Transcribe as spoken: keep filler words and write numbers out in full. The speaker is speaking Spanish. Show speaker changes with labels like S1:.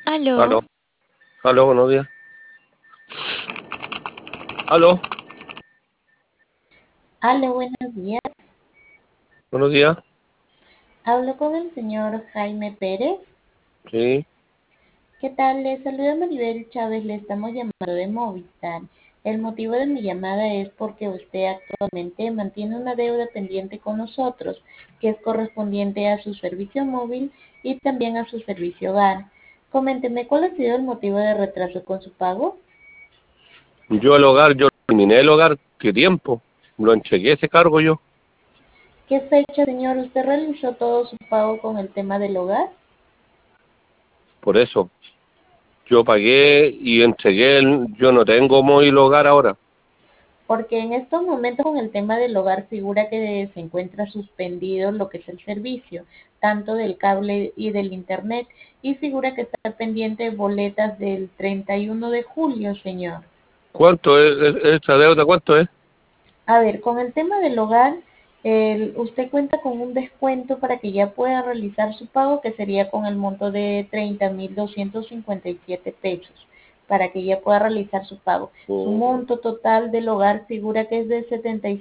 S1: Aló,
S2: Aló, aló, buenos días. Aló,
S1: aló, buenos días.
S2: buenos días.
S1: Hablo con el señor Jaime Pérez.
S2: Sí,
S1: ¿Qué tal? Le saluda Maribel Chávez, le estamos llamando de Movistar. El motivo de mi llamada es porque usted actualmente mantiene una deuda pendiente con nosotros, que es correspondiente a su servicio móvil y también a su servicio hogar. Coménteme, ¿cuál ha sido el motivo de retraso con su pago?
S2: yo el hogar, yo terminé el hogar, ¿qué tiempo? Lo entregué ese cargo yo.
S1: ¿Qué fecha, señor? ¿Usted realizó todo su pago con el tema del hogar?
S2: Por eso, yo pagué y entregué, el, yo no tengo móvil hogar ahora.
S1: Porque en estos momentos con el tema del hogar figura que se encuentra suspendido lo que es el servicio, tanto del cable y del internet, y figura que está pendiente boletas del treinta y uno de julio, señor.
S2: ¿Cuánto es es- esta deuda? ¿Cuánto es?
S1: A ver, con el tema del hogar, el- usted cuenta con un descuento para que ya pueda realizar su pago, que sería con el monto de treinta mil doscientos cincuenta y siete pesos, para que ya pueda realizar su pago. Su
S2: Mm.
S1: monto total del hogar figura que es de setenta y